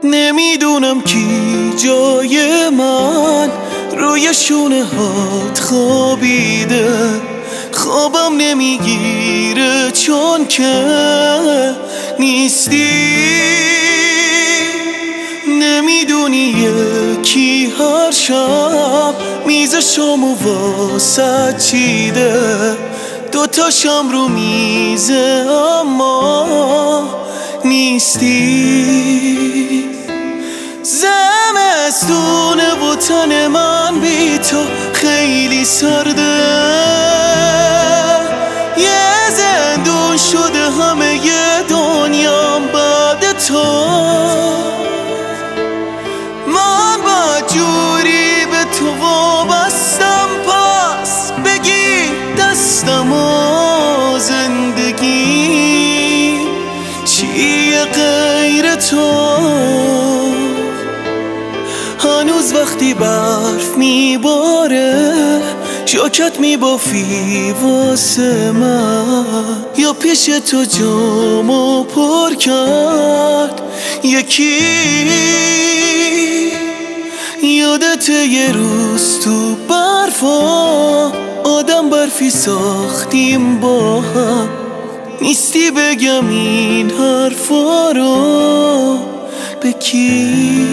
نمیدونم کی جای من روی شونه هات خوابیده، خوابم نمیگیره چون که نیستی. نمیدونی یکی هر شب میز شامو واسه چیده، دوتاشم رو میزه اما نیستی. زمستون و تن من بی تو خیلی سرده، یه زندون شده همه ی دنیام بعد تو. من بدجوری به تو وابستم، پس بگی دستم و زندگی چیه غیر تو. هنوز وقتی برف میباره ژاکت میبافی واسه من، یا پیش تو جامو پر کرد یکی. یادت یه روز تو برفا آدم برفی ساختیم با هم، نیستی بگم این حرفا رو به کی.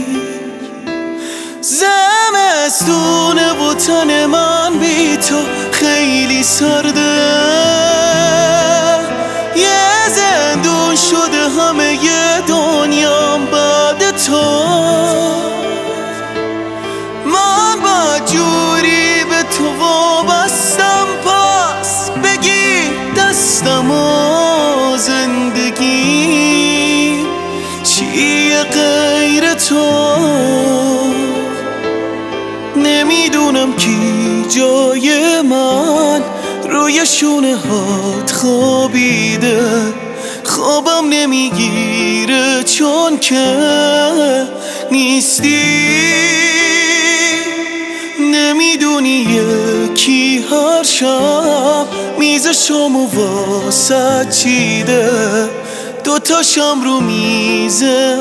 زمستونه و تن من بی تو خیلی سرده، یه زندون شده همه ی دنیام بعد تو. من بدجوری به تو وابستم، پس بگی دستم و زندگی چیه غیر تو. نمیدونم کی جای من روی شونه هات خوابیده، خوابم نمیگیره چون که نیستی. نمیدونی یکی هر شب میز شامو واسه چیده، دوتاشم رو میزه